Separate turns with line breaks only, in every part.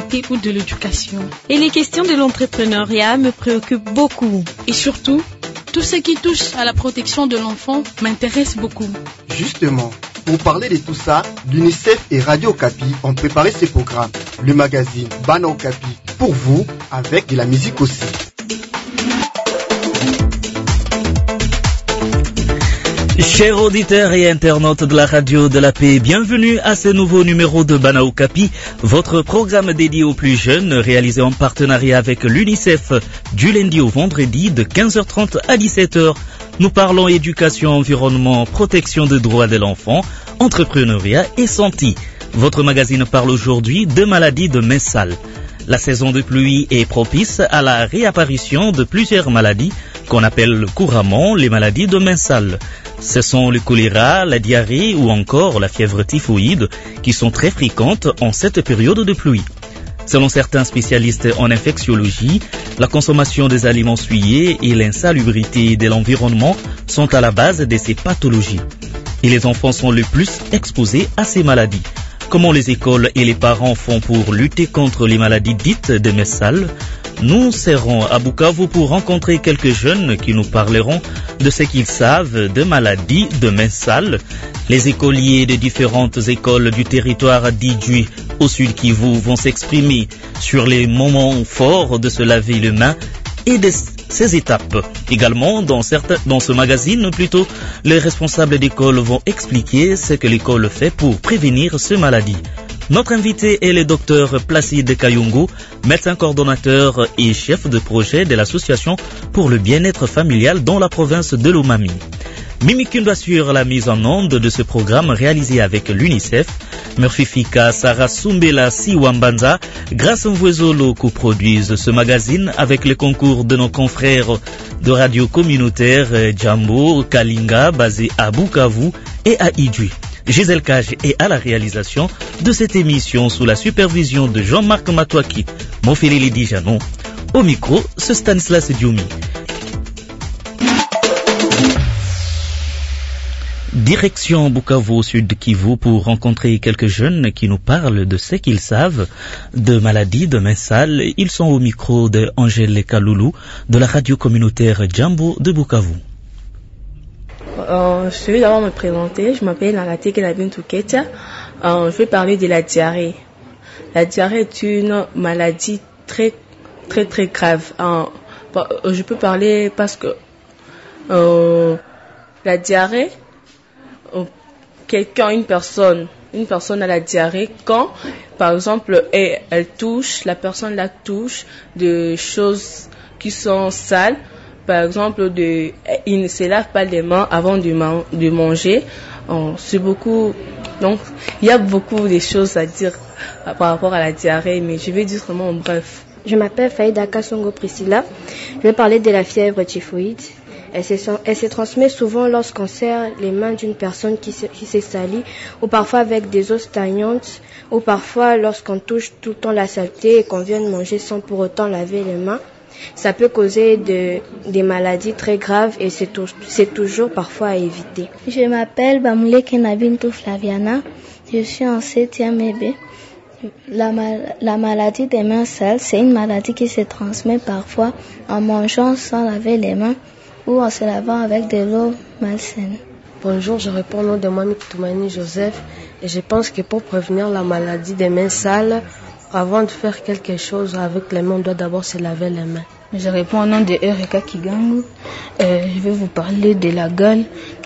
santé ou de l'éducation.
Et les questions de l'entrepreneuriat me préoccupent beaucoup.
Et surtout, tout ce qui touche à la protection de l'enfant m'intéresse beaucoup.
Justement, pour parler de tout ça, l'UNICEF et Radio Okapi ont préparé ce programme, le magazine Bana Okapi, pour vous, avec de la musique aussi.
Chers auditeurs et internautes de la radio de la paix, bienvenue à ce nouveau numéro de Bana Okapi, votre programme dédié aux plus jeunes, réalisé en partenariat avec l'UNICEF du lundi au vendredi de 15h30 à 17h. Nous parlons éducation, environnement, protection des droits de l'enfant, entrepreneuriat et santé. Votre magazine parle aujourd'hui de maladies de mains sales. La saison de pluie est propice à la réapparition de plusieurs maladies qu'on appelle couramment les maladies de mains sales. Ce sont le choléra, la diarrhée ou encore la fièvre typhoïde qui sont très fréquentes en cette période de pluie. Selon certains spécialistes en infectiologie, la consommation des aliments souillés et l'insalubrité de l'environnement sont à la base de ces pathologies. Et les enfants sont le plus exposés à ces maladies. Comment les écoles et les parents font pour lutter contre les maladies dites de mains sales? Nous serons à Bukavu pour rencontrer quelques jeunes qui nous parleront de ce qu'ils savent de maladies de mains sales. Les écoliers de différentes écoles du territoire d'Idjui au Sud Kivu vont s'exprimer sur les moments forts de se laver les mains et de ces étapes. Également, dans ce magazine, les responsables d'école vont expliquer ce que l'école fait pour prévenir ces maladies. Notre invité est le docteur Placide Kayungu, médecin coordonnateur et chef de projet de l'association pour le bien-être familial dans la province de Lomami. Mimi Kundo assure la mise en onde de ce programme réalisé avec l'UNICEF. Murphy Fika, Sarah Sumbela Siwambanza, Grâce Mvwezolo coproduisent ce magazine avec le concours de nos confrères de radio communautaire Jambo, Kalinga, basé à Bukavu et à Idjui. Gisèle Cage est à la réalisation de cette émission sous la supervision de Jean-Marc Matouaki, Mofélili Dijanon. Au micro, c'est Stanislas Dioumi. Direction Bukavu au sud de Kivu pour rencontrer quelques jeunes qui nous parlent de ce qu'ils savent de maladies de mains sales. Ils sont au micro de Angèle Kaloulou de la radio communautaire Jambo de Bukavu.
Je vais d'abord me présenter. Je m'appelle Nagate Kelabintou Ketia. Je vais parler de la diarrhée. La diarrhée est une maladie très grave. Je peux parler parce que la diarrhée, une personne a la diarrhée quand, par exemple, la personne la touche de choses qui sont sales. Par exemple, il ne se lave pas les mains avant de manger. C'est beaucoup. Donc, il y a beaucoup de choses à dire par rapport à la diarrhée, mais je vais dire vraiment en bref.
Je m'appelle Faïda Kassongo Priscilla. Je vais parler de la fièvre typhoïde. Elle se transmet souvent lorsqu'on serre les mains d'une personne qui s'est salie, ou parfois avec des eaux stagnantes, ou parfois lorsqu'on touche tout le temps la saleté et qu'on vient de manger sans pour autant laver les mains. Ça peut causer des maladies très graves et c'est toujours parfois à éviter.
Je m'appelle Bamoule Kenabintou Flaviana. Je suis en 7e B. La maladie des mains sales, c'est une maladie qui se transmet parfois en mangeant sans laver les mains ou en se lavant avec de l'eau malsaine.
Bonjour, je réponds au nom de Mami Toumani Joseph et je pense que pour prévenir la maladie des mains sales, avant de faire quelque chose avec les mains, on doit d'abord se laver les mains.
Je réponds au nom de Erika Kigangu. Je vais vous parler de la gale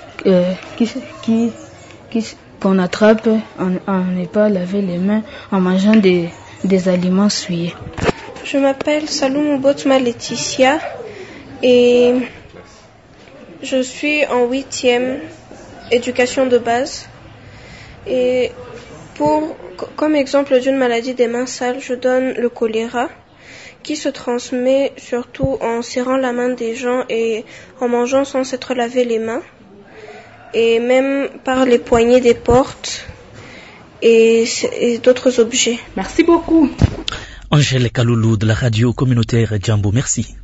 qu'on attrape en ne pas laver les mains en mangeant des aliments souillés.
Je m'appelle Salou Botma Laetitia et je suis en 8e éducation de base. Et comme exemple d'une maladie des mains sales, je donne le choléra qui se transmet surtout en serrant la main des gens et en mangeant sans s'être lavé les mains et même par les poignées des portes et d'autres objets.
Merci beaucoup.
Angèle Kaloulou de la radio communautaire Jambo, merci.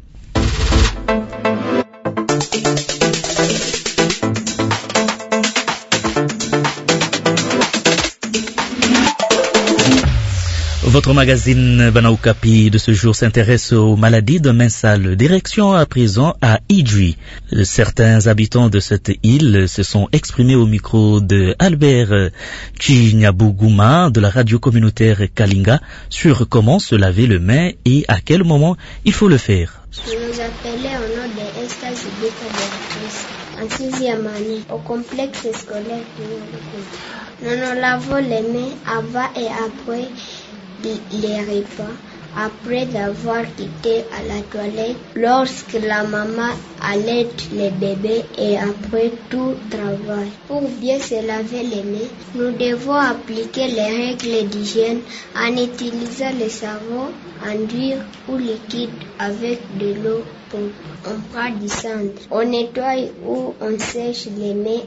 Votre magazine Bana Okapi de ce jour s'intéresse aux maladies de mains sales. Direction à présent à Idjwi. Certains habitants de cette île se sont exprimés au micro de Albert Chinyabougouma de la radio communautaire Kalinga sur comment se laver les mains et à quel moment il faut le faire.
Je nous appelais au nom de Esther Zibika Béatrice, en 6e année, au complexe scolaire de Nous nous lavons les mains avant et après les repas, après avoir quitté à la toilette, lorsque la maman allaite les bébés et après tout travail. Pour bien se laver les mains, nous devons appliquer les règles d'hygiène en utilisant le savon, enduire ou liquide avec de l'eau. On prend du cendre. On nettoie ou on sèche les mains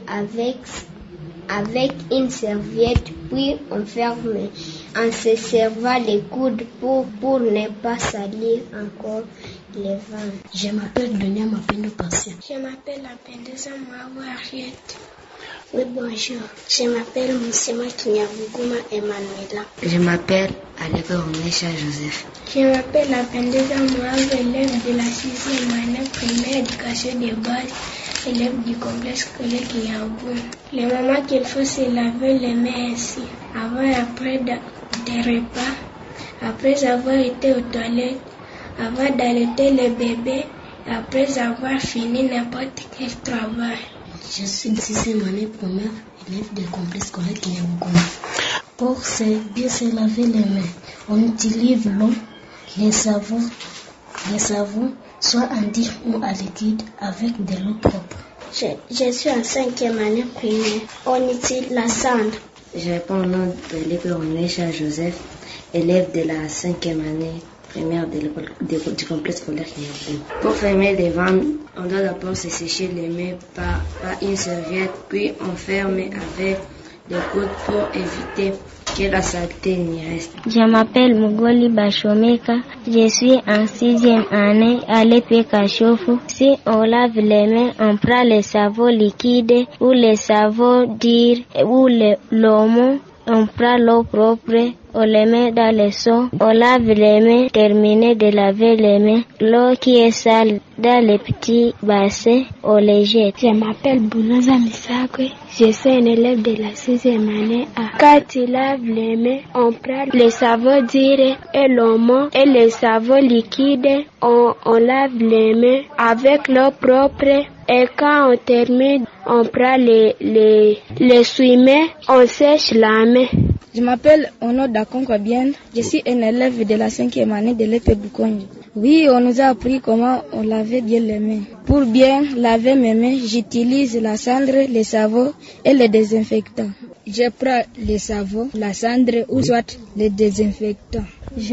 avec une serviette, puis on ferme en se servant les coudes pour ne pas salir encore les ventres.
Je m'appelle Dunia Mapendo Patient.
Je m'appelle Apendeza Mwaou Ariette.
Oui, bonjour. Je m'appelle Moussima Kinyabougouma Emmanuela.
Je m'appelle Aleka Onesha Joseph.
Je m'appelle Apendeza Mwaou, élève de la 6e année primaire éducation de base, élève du complexe scolaire Kinyabougouma. Le moment qu'il faut se laver les mains ainsi, avant et après des repas, après avoir été aux toilettes, avant d'allaiter le bébé, après avoir fini n'importe quel travail.
Je suis de 6e année première, élève du complexe scolaire Kinyabougouma. Pour bien se laver les mains, on utilise l'eau, les savons, soit en dur ou à liquide, avec de l'eau propre.
Je suis en 5e année primaire. On utilise la cendre.
Je réponds au nom de l'école Onesha Joseph, élève de la 5e année primaire du complexe scolaire Kinyabougouma. Pour fermer les vannes, on doit d'abord se sécher les mains par une serviette, puis on ferme avec le coude pour éviter que la saleté n'y reste.
Je m'appelle Mugoli Bachomeka, je suis en 6e année à l'EPK Chofu. Si on lave les mains, on prend le savon liquide ou le savon dur ou l'omo. On prend l'eau propre, on les met dans le seau, on lave les mains, terminé de laver les mains. L'eau qui est sale dans les petits bassins, on les jette.
Je m'appelle Bounoza Misakwe, je suis un élève de la 6e année A. Quand tu laves les mains, on prend le savon dur et l'omo et le savon liquide, on lave les mains avec l'eau propre. Et quand on termine, on prend les essuie-mains, on sèche la main.
Je m'appelle Ono Dakonkwabienne, je suis un élève de la 5e année de l'EPE Bukonjo. Oui, on nous a appris comment on lavait bien les mains. Pour bien laver mes mains, j'utilise la cendre, le savon et le désinfectant. Je prends le savon, la cendre ou soit le désinfectant.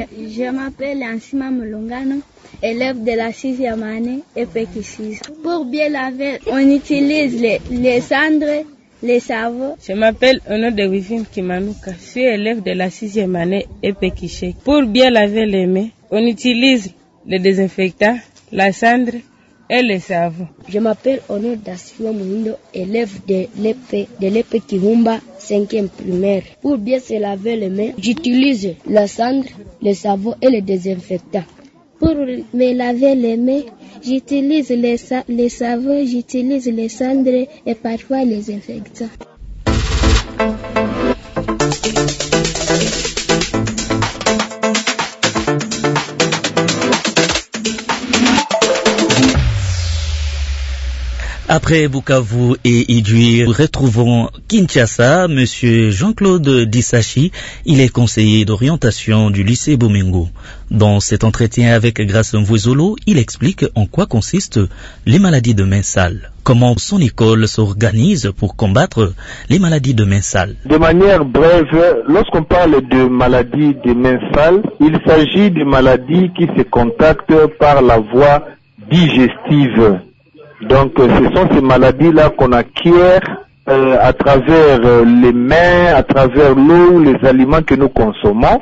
Je m'appelle Ansima Molongano, élève de la 6e année EPK6. Pour bien laver, on utilise les cendres, les savons.
Je m'appelle Ono de Wivim Kimanuka, je suis élève de la 6e année EPK6. Pour bien laver les mains, on utilise le désinfectant, la cendre et le savon.
Je m'appelle Ono Dasilwa Mouindo, élève de l'EPE Kihumba 5e primaire. Pour bien se laver les mains, j'utilise la cendre, le savon et le désinfectant.
Pour me laver les mains, j'utilise les savons, j'utilise les cendres et parfois les désinfectants.
Après Bukavu et Idjwi, retrouvons Kinshasa, Monsieur Jean-Claude Dissachi. Il est conseiller d'orientation du lycée Bomengo. Dans cet entretien avec Grace Mvouezolo, il explique en quoi consistent les maladies de mains sales. Comment son école s'organise pour combattre les maladies de mains sales.
De manière brève, lorsqu'on parle de maladies de mains sales, il s'agit de maladies qui se contactent par la voie digestive. Donc ce sont ces maladies-là qu'on acquiert à travers les mains, à travers l'eau, les aliments que nous consommons.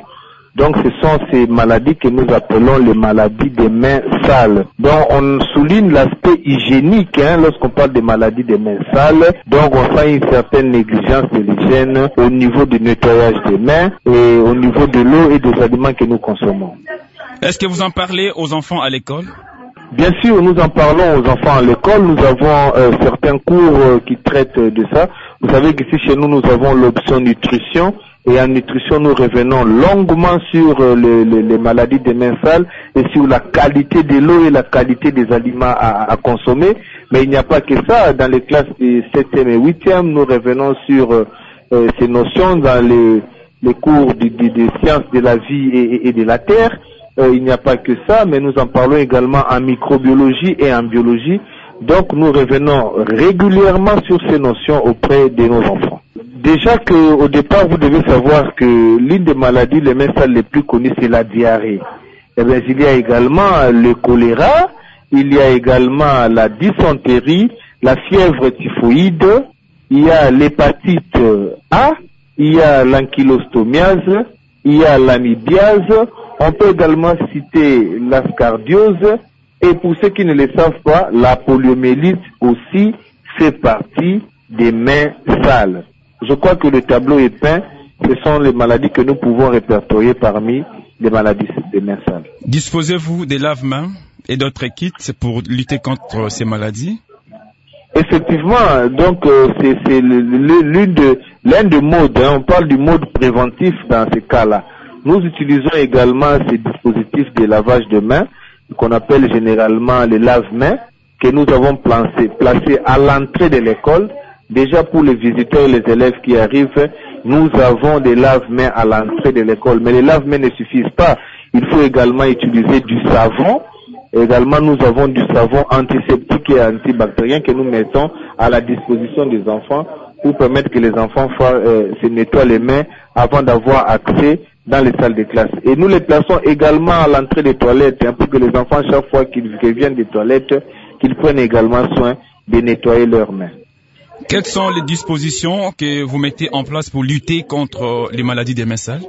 Donc ce sont ces maladies que nous appelons les maladies des mains sales. Donc on souligne l'aspect hygiénique lorsqu'on parle des maladies des mains sales. Donc on sent une certaine négligence de l'hygiène au niveau du nettoyage des mains et au niveau de l'eau et des aliments que nous consommons.
Est-ce que vous en parlez aux enfants à l'école?
Bien sûr, nous en parlons aux enfants à l'école. Nous avons certains cours qui traitent de ça. Vous savez qu'ici chez nous, nous avons l'option nutrition. Et en nutrition, nous revenons longuement sur les maladies des mains sales et sur la qualité de l'eau et la qualité des aliments à consommer. Mais il n'y a pas que ça. Dans les classes de 7e et 8e, nous revenons sur ces notions dans les cours de sciences de la vie et de la terre. Il n'y a pas que ça, mais nous en parlons également en microbiologie et en biologie. Donc nous revenons régulièrement sur ces notions auprès de nos enfants. Déjà qu'au départ, vous devez savoir que l'une des maladies les mains sales les plus connues, c'est la diarrhée. Eh bien, il y a également le choléra, il y a également la dysenterie, la fièvre typhoïde, il y a l'hépatite A, il y a l'ankylostomiase, il y a l'amibiase. On peut également citer l'ascardiose et pour ceux qui ne le savent pas, la poliomyélite aussi fait partie des mains sales. Je crois que le tableau est peint, ce sont les maladies que nous pouvons répertorier parmi les maladies des mains sales.
Disposez-vous des lave-mains et d'autres kits pour lutter contre ces maladies?
Effectivement, donc c'est l'un des modes, on parle du mode préventif dans ces cas-là. Nous utilisons également ces dispositifs de lavage de mains, qu'on appelle généralement les lave-mains, que nous avons placés à l'entrée de l'école. Déjà pour les visiteurs et les élèves qui arrivent, nous avons des lave-mains à l'entrée de l'école. Mais les lave-mains ne suffisent pas. Il faut également utiliser du savon. Également, nous avons du savon antiseptique et antibactérien que nous mettons à la disposition des enfants pour permettre que les enfants se nettoient les mains avant d'avoir accès dans les salles de classe. Et nous les plaçons également à l'entrée des toilettes, pour que les enfants, chaque fois qu'ils viennent des toilettes, qu'ils prennent également soin de nettoyer leurs mains.
Quelles sont les dispositions que vous mettez en place pour lutter contre les maladies des mains sales?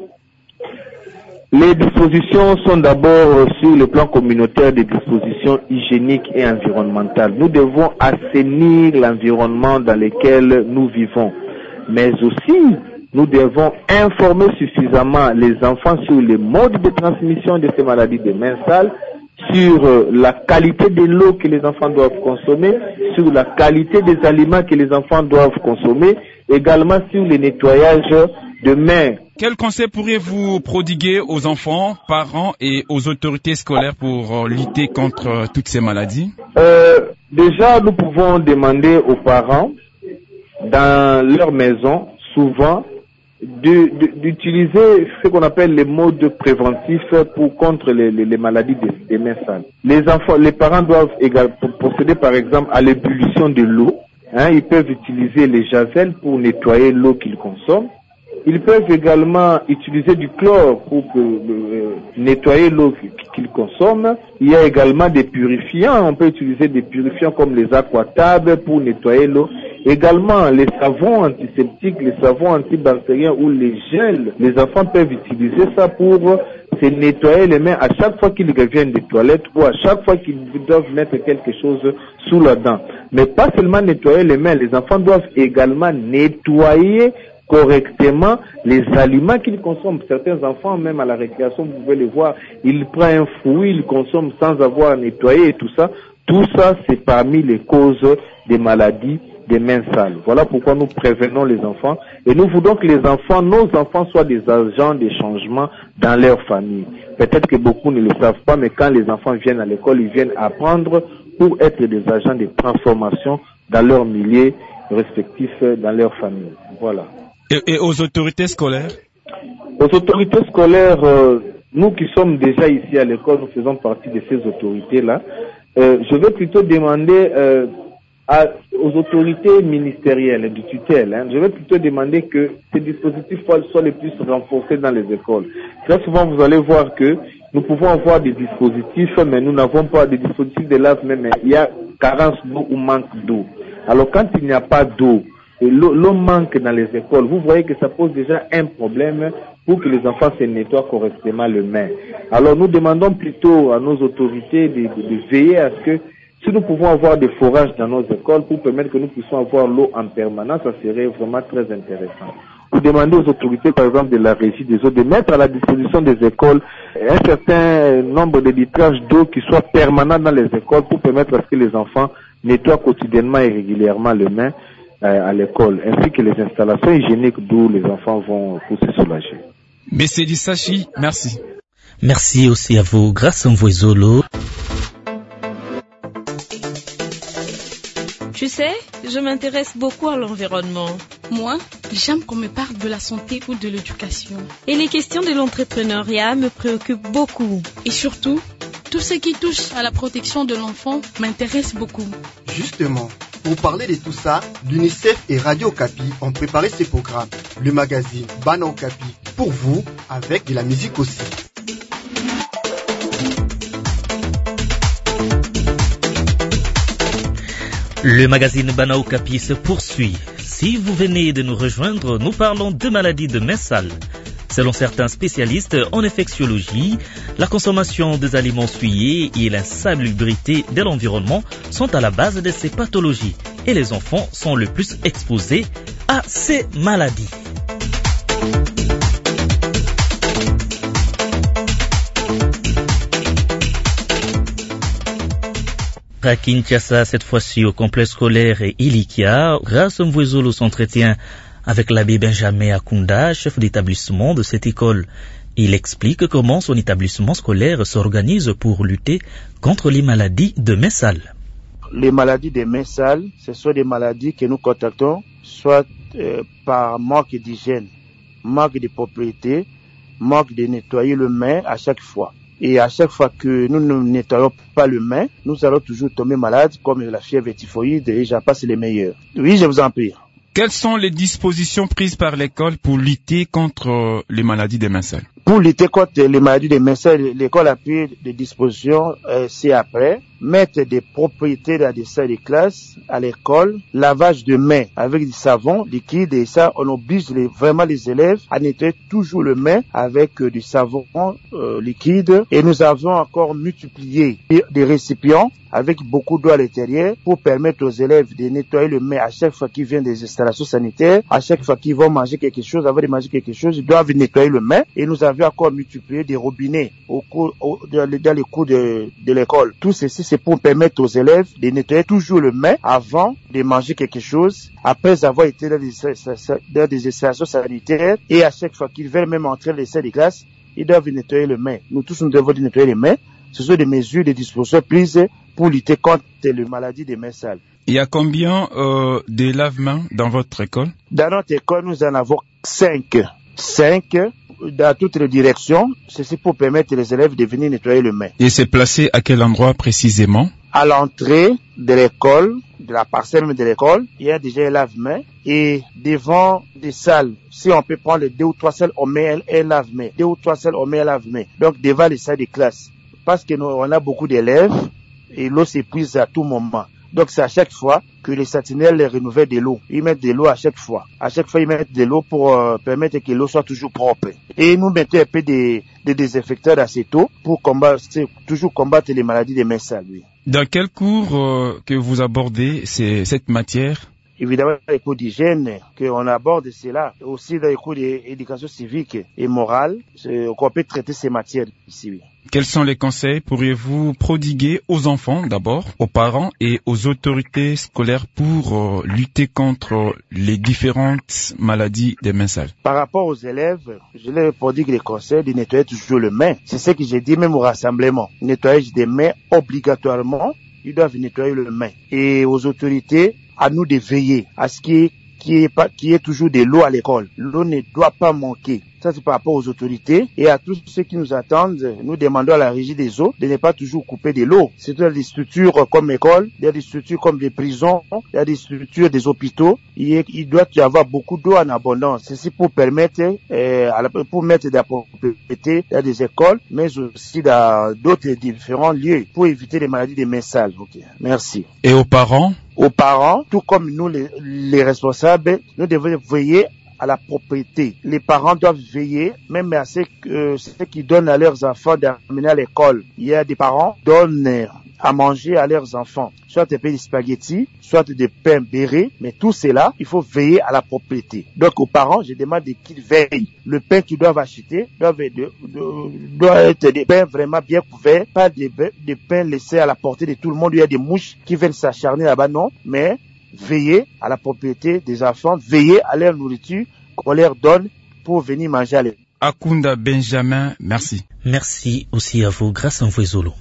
Les dispositions sont d'abord sur le plan communautaire des dispositions hygiéniques et environnementales. Nous devons assainir l'environnement dans lequel nous vivons, mais aussi nous devons informer suffisamment les enfants sur les modes de transmission de ces maladies des mains sales, sur la qualité de l'eau que les enfants doivent consommer, sur la qualité des aliments que les enfants doivent consommer, également sur le nettoyage de mains.
Quel conseil pourriez-vous prodiguer aux enfants, parents et aux autorités scolaires pour lutter contre toutes ces maladies?
Déjà, nous pouvons demander aux parents, dans leur maison, souvent, d'utiliser ce qu'on appelle les modes préventifs contre les maladies des mains sales. Les parents doivent également procéder par exemple à l'ébullition de l'eau. Ils peuvent utiliser les javels pour nettoyer l'eau qu'ils consomment. Ils peuvent également utiliser du chlore pour nettoyer l'eau qu'ils consomment. Il y a également des purifiants. On peut utiliser des purifiants comme les aquatabs pour nettoyer l'eau. Également, les savons antiseptiques, les savons antibactériens ou les gels. Les enfants peuvent utiliser ça pour se nettoyer les mains à chaque fois qu'ils reviennent des toilettes ou à chaque fois qu'ils doivent mettre quelque chose sous la dent. Mais pas seulement nettoyer les mains, les enfants doivent également nettoyer correctement les aliments qu'ils consomment. Certains enfants, même à la récréation, vous pouvez les voir, ils prennent un fruit, ils consomment sans avoir nettoyé et tout ça. Tout ça, c'est parmi les causes des maladies des mains sales. Voilà pourquoi nous prévenons les enfants et nous voulons que nos enfants soient des agents de changement dans leur famille. Peut-être que beaucoup ne le savent pas, mais quand les enfants viennent à l'école, ils viennent apprendre pour être des agents de transformation dans leur milieu respectif, dans leur famille. Voilà.
Et aux autorités scolaires?
Aux autorités scolaires, nous qui sommes déjà ici à l'école, nous faisons partie de ces autorités-là. Je vais plutôt demander aux autorités ministérielles du tutelle, je vais plutôt demander que ces dispositifs soient les plus renforcés dans les écoles. Très souvent, vous allez voir que nous pouvons avoir des dispositifs, mais nous n'avons pas des dispositifs de lave-mains, mais il y a carence d'eau ou manque d'eau. Alors quand il n'y a pas d'eau, et l'eau manque dans les écoles, vous voyez que ça pose déjà un problème pour que les enfants se nettoient correctement les mains. Alors nous demandons plutôt à nos autorités de veiller à ce que si nous pouvons avoir des forages dans nos écoles pour permettre que nous puissions avoir l'eau en permanence, ça serait vraiment très intéressant. Vous demandez aux autorités, par exemple, de la régie des eaux, de mettre à la disposition des écoles un certain nombre de litrages d'eau qui soient permanents dans les écoles pour permettre à ce que les enfants nettoient quotidiennement et régulièrement les mains à l'école, ainsi que les installations hygiéniques d'où les enfants vont pour se soulager.
Monsieur Dissachi, merci.
Merci aussi à vous, Grâce Mvoizolo.
Tu sais, je m'intéresse beaucoup à l'environnement.
Moi, j'aime qu'on me parle de la santé ou de l'éducation.
Et les questions de l'entrepreneuriat me préoccupent beaucoup.
Et surtout, tout ce qui touche à la protection de l'enfant m'intéresse beaucoup.
Justement, pour parler de tout ça, l'UNICEF et Radio Okapi ont préparé ces programmes. Le magazine Bana Okapi pour vous, avec de la musique aussi.
Le magazine Bana Okapi se poursuit. Si vous venez de nous rejoindre, nous parlons de maladies de mains sales. Selon certains spécialistes en infectiologie, la consommation des aliments souillés et l'insalubrité de l'environnement sont à la base de ces pathologies et les enfants sont le plus exposés à ces maladies. À Kinshasa, cette fois-ci au complexe scolaire Ilikia, Grâce Mvoizolo s'entretient avec l'abbé Benjamin Akunda, chef d'établissement de cette école. Il explique comment son établissement scolaire s'organise pour lutter contre les maladies de mains sales.
Les maladies de mains sales, ce sont des maladies que nous contactons soit par manque d'hygiène, manque de propriété, manque de nettoyer le main à chaque fois. Et à chaque fois que nous ne nettoyons pas le main, nous allons toujours tomber malades comme la fièvre typhoïde et j'en passe les meilleurs. Oui, je vous en prie.
Quelles sont les dispositions prises par l'école pour lutter contre les maladies des mains sales?
Pour lutter contre les maladies des mains sales, l'école a pris des dispositions ci-après. Mettre des propriétés dans des salles de classe à l'école, lavage de mains avec du savon liquide et ça, on oblige vraiment les élèves à nettoyer toujours le main avec du savon liquide. Et nous avons encore multiplié des récipients avec beaucoup d'eau à l'intérieur pour permettre aux élèves de nettoyer le main à chaque fois qu'ils viennent des installations sanitaires, à chaque fois qu'ils vont manger quelque chose, avant de manger quelque chose, ils doivent nettoyer le main. Et nous avions encore multiplié des robinets dans les cours de l'école. Tout ceci, c'est pour permettre aux élèves de nettoyer toujours le main avant de manger quelque chose, après avoir été dans des installations sanitaires et à chaque fois qu'ils veulent même entrer dans les salles de classe, ils doivent nettoyer le main. Nous tous, nous devons nettoyer les mains. Ce sont des mesures, des dispositions prises pour lutter contre les maladies des mains sales.
Il y a combien de lave-mains dans votre école?
Dans notre école, nous en avons 5. 5 dans toutes les directions. Ceci pour permettre aux élèves de venir nettoyer le main.
Et c'est placé à quel endroit précisément? À
l'entrée de l'école, de la parcelle de l'école, il y a déjà un lave-main. Et devant des salles, si on peut prendre 2 ou 3 salles, on met un lave-main. 2 ou 3 salles, on met un lave-main. Donc devant les salles de classe. Parce que nous, on a beaucoup d'élèves et l'eau s'épuise à tout moment. Donc c'est à chaque fois que les sentinelles renouvellent de l'eau. Ils mettent de l'eau à chaque fois. À chaque fois, ils mettent de l'eau pour permettre que l'eau soit toujours propre. Et nous mettons un peu de désinfectants d'acéto pour toujours combattre les maladies des mains sales. Oui.
Dans quel cours que vous abordez cette matière?
Évidemment, dans les cours d'hygiène, qu'on aborde cela. Aussi dans les cours d'éducation civique et morale, qu'on peut traiter ces matières ici. Oui.
Quels sont les conseils pourriez-vous prodiguer aux enfants d'abord, aux parents et aux autorités scolaires pour lutter contre les différentes maladies des mains sales?
Par rapport aux élèves, je leur prodigue les conseils de nettoyer toujours les mains. C'est ce que j'ai dit même au rassemblement. Nettoyage des mains obligatoirement, ils doivent nettoyer les mains. Et aux autorités, à nous de veiller à ce qu'il y ait toujours de l'eau à l'école. L'eau ne doit pas manquer. Ça, c'est par rapport aux autorités. Et à tous ceux qui nous attendent, nous demandons à la régie des eaux de ne pas toujours couper de l'eau. C'est dans des structures comme l'école, il y a des structures comme des prisons, il y a des structures des hôpitaux. Il doit y avoir beaucoup d'eau en abondance. Ceci pour permettre, pour mettre de la propriété dans des écoles, mais aussi dans d'autres différents lieux, pour éviter les maladies des mains sales. Okay. Merci.
Et aux parents?
Aux parents, tout comme nous les responsables, nous devons veiller à la propriété. Les parents doivent veiller, même à ceux qui donnent à leurs enfants d'amener à l'école. Il y a des parents qui donnent à manger à leurs enfants, soit des pains de spaghettis, soit des pains béret, mais tout cela, il faut veiller à la propriété. Donc aux parents, je demande qu'ils veillent. Le pain qu'ils doivent acheter doit être des pains vraiment bien couverts, pas des pains laissés à la portée de tout le monde. Il y a des mouches qui viennent s'acharner là-bas, non, mais veiller à la propriété des enfants, veiller à leur nourriture qu'on leur donne pour venir manger à l'école.
Akunda Benjamin, merci.
Merci aussi à vous, grâce à Mfouezolo.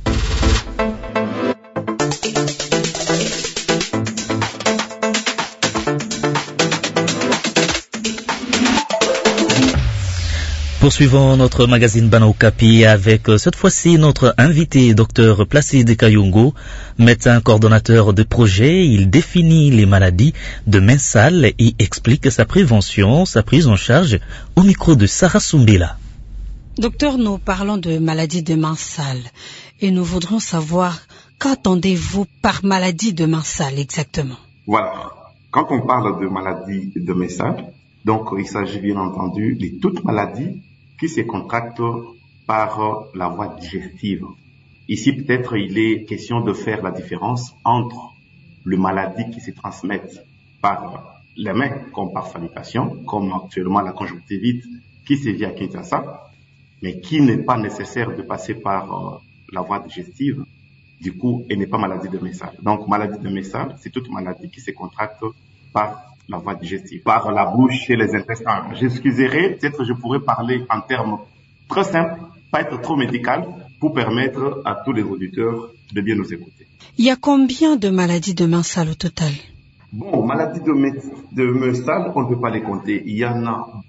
Poursuivons notre magazine Bana Okapi avec cette fois-ci notre invité, Dr Placide Kayungo, médecin coordonnateur de projet. Il définit les maladies de mains sales et explique sa prévention, sa prise en charge au micro de Sarah Sumbila.
Docteur, nous parlons de maladies de mains sales et nous voudrions savoir qu'entendez-vous par maladie de mains sales exactement?
Voilà. Quand on parle de maladie de mains sales, donc il s'agit bien entendu de toute maladie qui se contracte par la voie digestive. Ici, peut-être, il est question de faire la différence entre les maladies qui se transmettent par les mains, comme par salivation, comme actuellement la conjonctivite qui se vit à Kinshasa, mais qui n'est pas nécessaire de passer par la voie digestive. Du coup, elle n'est pas maladie de mains sales. Donc, maladie de mains sales, c'est toute maladie qui se contracte par la voie digestive, par la bouche et les intestins. J'excuserai, peut-être je pourrais parler en termes très simples, pas être trop médical, pour permettre à tous les auditeurs de bien nous écouter.
Il y a combien de maladies de mains sales au total?
Bon, maladies de mains sales, on ne peut pas les compter. Il y en a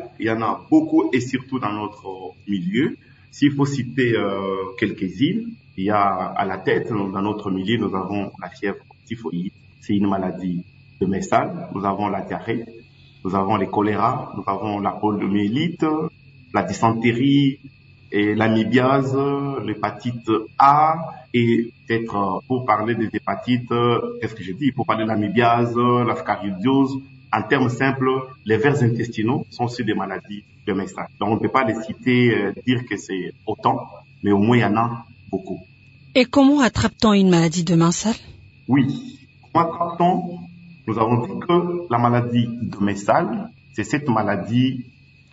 beaucoup et surtout dans notre milieu. S'il faut citer quelques-unes, il y a à la tête, dans notre milieu, nous avons la fièvre typhoïde. C'est une maladie de mains sales. Nous avons la diarrhée, nous avons les choléra, nous avons la poliomyélite, la dysenterie et l'amibiase, l'hépatite A et peut-être pour parler des hépatites, qu'est-ce que je dis? Pour parler de l'amibiase, la scaridiose, en termes simples, les vers intestinaux sont aussi des maladies de mains sales. Donc on ne peut pas les citer, dire que c'est autant, mais au moins il y en a beaucoup.
Et comment attrape-t-on une maladie de mains sales?
Oui, comment attrape-t-on? Nous avons dit que la maladie de mains sales, c'est cette maladie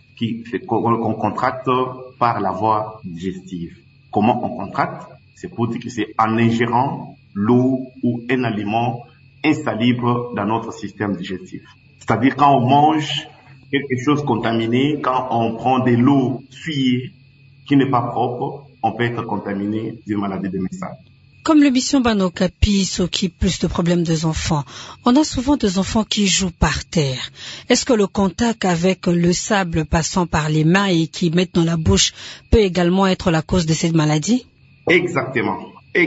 qu'on contracte par la voie digestive. Comment on contracte? C'est pour dire que c'est en ingérant l'eau ou un aliment insalubre dans notre système digestif. C'est-à-dire quand on mange quelque chose contaminé, quand on prend de l'eau souillée qui n'est pas propre, on peut être contaminé d'une maladie de mains sales.
Comme l'émission Bana Okapi s'occupe plus de problèmes des enfants, on a souvent des enfants qui jouent par terre. Est-ce que le contact avec le sable passant par les mains et qui mettent dans la bouche peut également être la cause de cette maladie?
Exactement.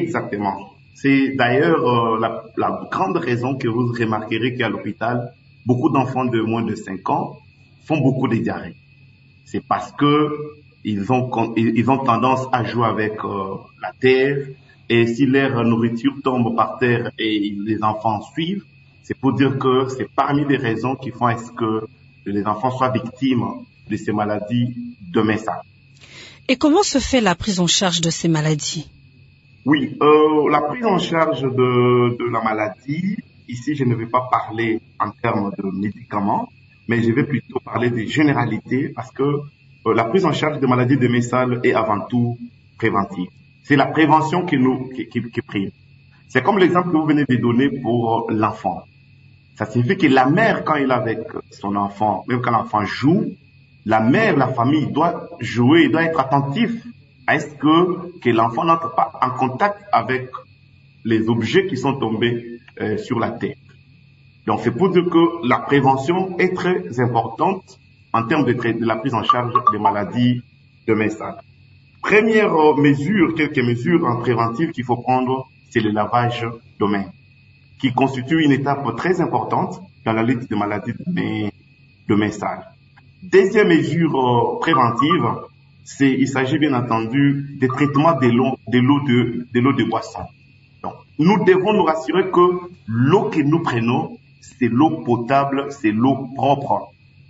C'est d'ailleurs la grande raison que vous remarquerez qu'à l'hôpital, beaucoup d'enfants de moins de 5 ans font beaucoup de diarrhées. C'est parce que ils ont tendance à jouer avec la terre. Et si leur nourriture tombe par terre et les enfants suivent, c'est pour dire que c'est parmi les raisons qui font est-ce que les enfants soient victimes de ces maladies de mains sales.
Et comment se fait la prise en charge de ces maladies?
Oui, la prise en charge de la maladie, ici je ne vais pas parler en termes de médicaments, mais je vais plutôt parler des généralités parce que la prise en charge de maladies de mains sales est avant tout préventive. C'est la prévention qui prime. C'est comme l'exemple que vous venez de donner pour l'enfant. Ça signifie que la mère, quand elle est avec son enfant, même quand l'enfant joue, la mère, la famille doit jouer, doit être attentif à ce que l'enfant n'entre pas en contact avec les objets qui sont tombés sur la terre. Donc c'est pour dire que la prévention est très importante en termes de la prise en charge des maladies de mains sales. Première mesure, quelques mesures en préventive qu'il faut prendre, c'est le lavage de mains, qui constitue une étape très importante dans la lutte des maladies de mains sales. Deuxième mesure préventive, il s'agit bien entendu des traitements de l'eau de boisson. Donc, nous devons nous rassurer que l'eau que nous prenons, c'est l'eau potable, c'est l'eau propre.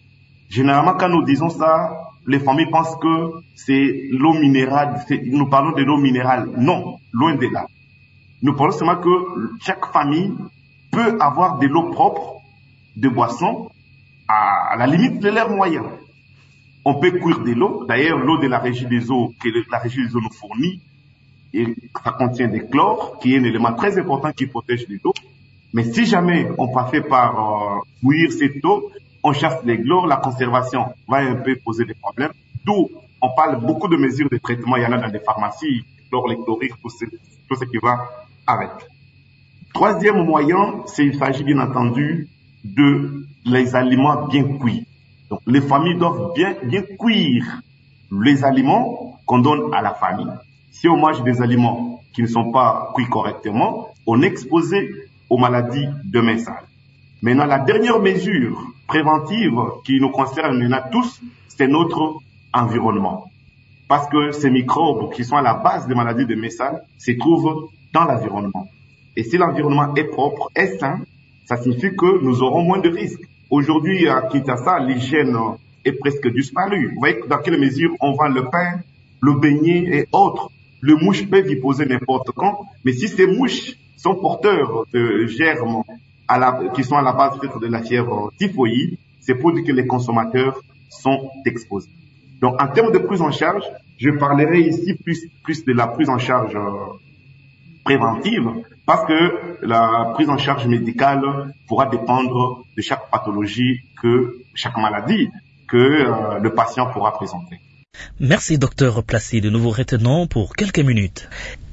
Généralement, quand nous disons ça, les familles pensent que c'est l'eau minérale, nous parlons de l'eau minérale. Non, loin de là. Nous parlons seulement que chaque famille peut avoir de l'eau propre, de boisson, à la limite de leurs moyens. On peut cuire de l'eau. D'ailleurs, l'eau de la régie des eaux, que la régie des eau nous fournit, et ça contient des chlores, qui est un élément très important qui protège les eaux. Mais si jamais on passait par cuire cette eau, on chasse les chlores, la conservation va un peu poser des problèmes. D'où on parle beaucoup de mesures de traitement. Il y en a dans des pharmacies, chlore, les chlorures, tout ce qui va avec. Troisième moyen, il s'agit bien entendu de les aliments bien cuits. Donc, les familles doivent bien cuire les aliments qu'on donne à la famille. Si on mange des aliments qui ne sont pas cuits correctement, on est exposé aux maladies de main sale. Maintenant, la dernière mesure préventive qui nous concerne maintenant tous, c'est notre environnement. Parce que ces microbes qui sont à la base des maladies de main sale se trouvent dans l'environnement. Et si l'environnement est propre, est sain, ça signifie que nous aurons moins de risques. Aujourd'hui, à Kinshasa, l'hygiène est presque disparue. Vous voyez dans quelle mesure on vend le pain, le beignet et autres. Les mouches peuvent y poser n'importe quand, mais si ces mouches sont porteurs de germes qui sont à la base de la fièvre typhoïde, c'est pour dire que les consommateurs sont exposés. Donc, en termes de prise en charge, je parlerai ici plus de la prise en charge préventive, parce que la prise en charge médicale pourra dépendre de chaque pathologie, chaque maladie que le patient pourra présenter.
Merci, docteur Placide. Nous vous retenons pour quelques minutes.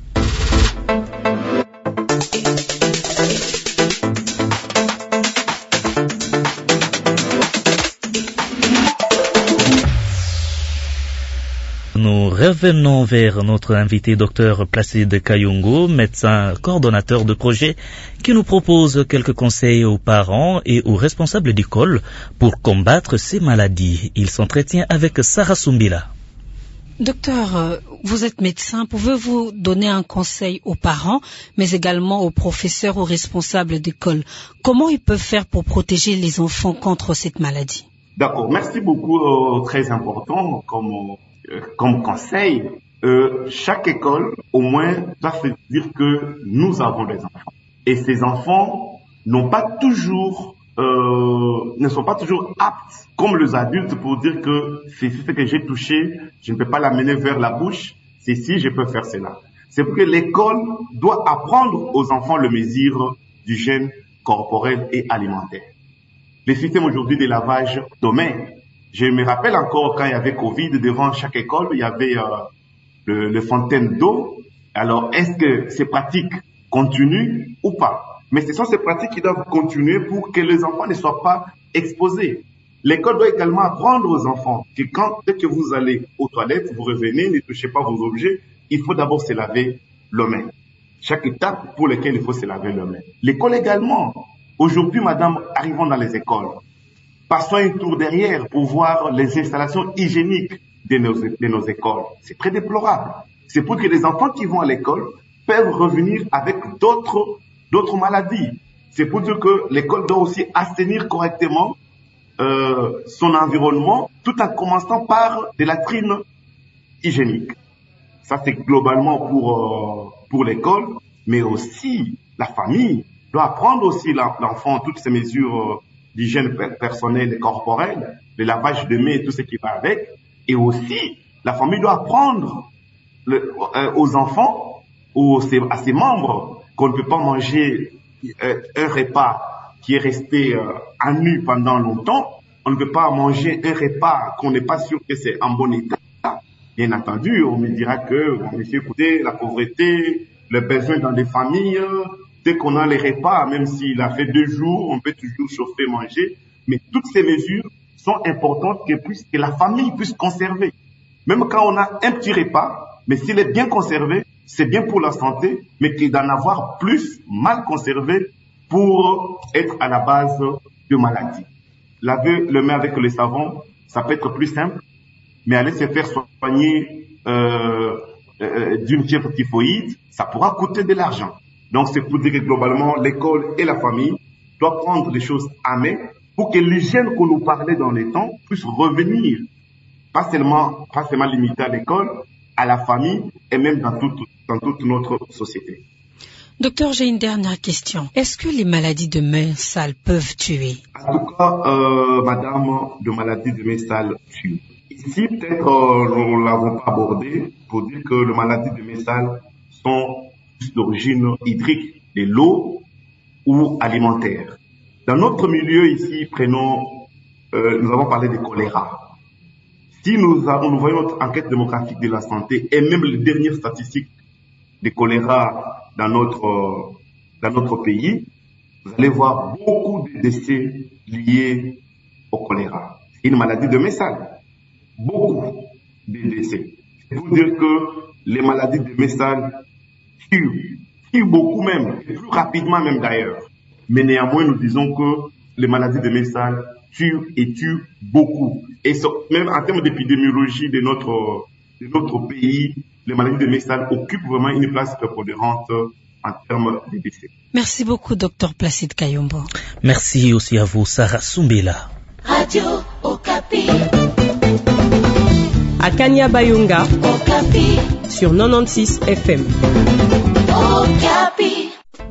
Nous revenons vers notre invité, Dr Placide Kayungo, médecin coordonnateur de projet, qui nous propose quelques conseils aux parents et aux responsables d'école pour combattre ces maladies. Il s'entretient avec Sarah Sumbila.
Docteur, vous êtes médecin, pouvez-vous donner un conseil aux parents, mais également aux professeurs, aux responsables d'école? Comment ils peuvent faire pour protéger les enfants contre cette maladie?
D'accord, merci beaucoup, très important comme conseil. Chaque école, au moins, doit se dire que nous avons des enfants. Et ces enfants ne sont pas toujours aptes, comme les adultes, pour dire que c'est ce que j'ai touché, je ne peux pas l'amener vers la bouche, c'est si je peux faire cela. C'est pour que l'école doit apprendre aux enfants les mesures d'hygiène corporelle et alimentaire. Les systèmes aujourd'hui de lavage de mains, je me rappelle encore quand il y avait Covid, devant chaque école, il y avait le fontaine d'eau. Alors, est-ce que ces pratiques continuent ou pas? Mais ce sont ces pratiques qui doivent continuer pour que les enfants ne soient pas exposés. L'école doit également apprendre aux enfants que dès que vous allez aux toilettes, vous revenez, ne touchez pas vos objets, il faut d'abord se laver les mains. Chaque étape pour laquelle il faut se laver les mains. L'école également. Aujourd'hui, madame, arrivons dans les écoles. Passons un tour derrière pour voir les installations hygiéniques de nos écoles. C'est très déplorable. C'est pour que les enfants qui vont à l'école peuvent revenir avec d'autres maladies. C'est pour dire que l'école doit aussi assainir correctement son environnement tout en commençant par des latrines hygiéniques. Ça, c'est globalement pour l'école, mais aussi la famille doit apprendre aussi l'enfant toutes ces mesures d'hygiène personnelle et corporelle, le lavage de mains et tout ce qui va avec. Et aussi, la famille doit apprendre aux enfants, à ses membres, qu'on ne peut pas manger un repas qui est resté en nu pendant longtemps. On ne peut pas manger un repas qu'on n'est pas sûr que c'est en bon état. Bien entendu, on me dira que, bon, monsieur, écoutez, la pauvreté, le besoin dans les familles, dès qu'on a les repas, même s'il a fait 2 jours, on peut toujours chauffer, manger. Mais toutes ces mesures sont importantes que la famille puisse conserver. Même quand on a un petit repas, mais s'il est bien conservé, c'est bien pour la santé, mais qu'il d'en avoir plus mal conservé pour être à la base de maladies. Laver le main avec le savon, ça peut être plus simple, mais aller se faire soigner d'une fièvre typhoïde, ça pourra coûter de l'argent. Donc c'est pour dire que globalement, l'école et la famille doivent prendre les choses à main pour que l'hygiène que nous parlait dans les temps puisse revenir, pas seulement limité à l'école, à la famille et même dans toute notre société.
Docteur, j'ai une dernière question. Est-ce que les maladies de mains sales peuvent tuer?
En tout cas, madame, de maladies de mains sales tuent. Ici, peut-être, nous ne l'avons pas abordé pour dire que les maladies de mains sales sont d'origine hydrique, de l'eau ou alimentaire. Dans notre milieu ici, nous avons parlé de choléra. Si nous voyons notre enquête démographique de la santé et même les dernières statistiques de choléra dans notre pays, vous allez voir beaucoup de décès liés au choléra. C'est une maladie de mains sales. Beaucoup de décès. C'est pour dire que les maladies de mains sales tuent beaucoup même, et plus rapidement même d'ailleurs. Mais néanmoins, nous disons que les maladies de mains sales tuent beaucoup. Et même en termes d'épidémiologie de notre pays, les maladies de mains sales occupent vraiment une place prépondérante en termes de décès.
Merci beaucoup, Dr Placide Kayombo.
Merci aussi à vous, Sarah Sumbela.
Radio Okapi.
À Kanya Bayunga, Okapi. Sur 96 FM.
Okapi.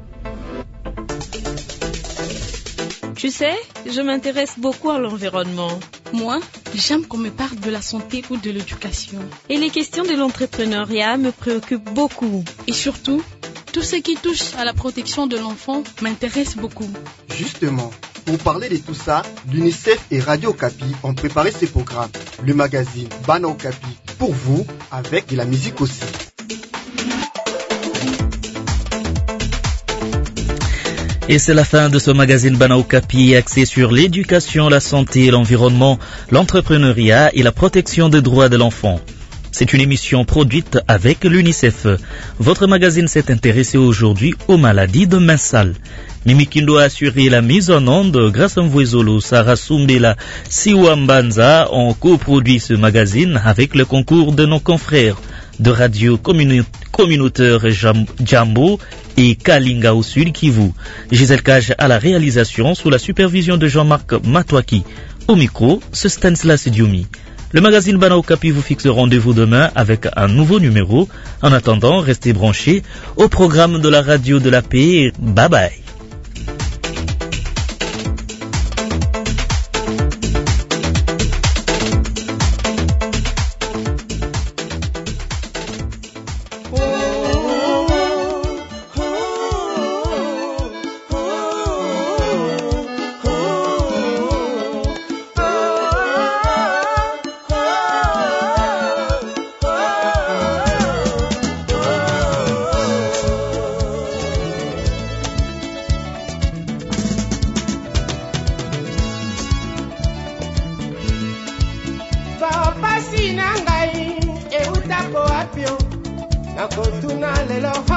Tu sais, je m'intéresse beaucoup à l'environnement.
Moi, j'aime qu'on me parle de la santé ou de l'éducation.
Et les questions de l'entrepreneuriat me préoccupent beaucoup.
Et surtout, tout ce qui touche à la protection de l'enfant m'intéresse beaucoup.
Justement, pour parler de tout ça, l'UNICEF et Radio Okapi ont préparé ces programmes. Le magazine Bana Okapi, pour vous, avec de la musique aussi.
Et c'est la fin de ce magazine Bana Okapi axé sur l'éducation, la santé, l'environnement, l'entrepreneuriat et la protection des droits de l'enfant. C'est une émission produite avec l'UNICEF. Votre magazine s'est intéressé aujourd'hui aux maladies de mains sales. Mimi Kindo a assuré la mise en onde grâce à Mvouezolo, Sarah Sumbela, Siwambanza ont coproduit ce magazine avec le concours de nos confrères de radio communautaire Jambo et Kalinga au Sud Kivu. Gisèle Cage à la réalisation sous la supervision de Jean-Marc Matouaki. Au micro, c'est Stanislas Dioumi. Le magazine Bana Okapi vous fixe rendez-vous demain avec un nouveau numéro. En attendant, restez branchés au programme de la radio de la paix. Bye bye.
Nakotuna lelo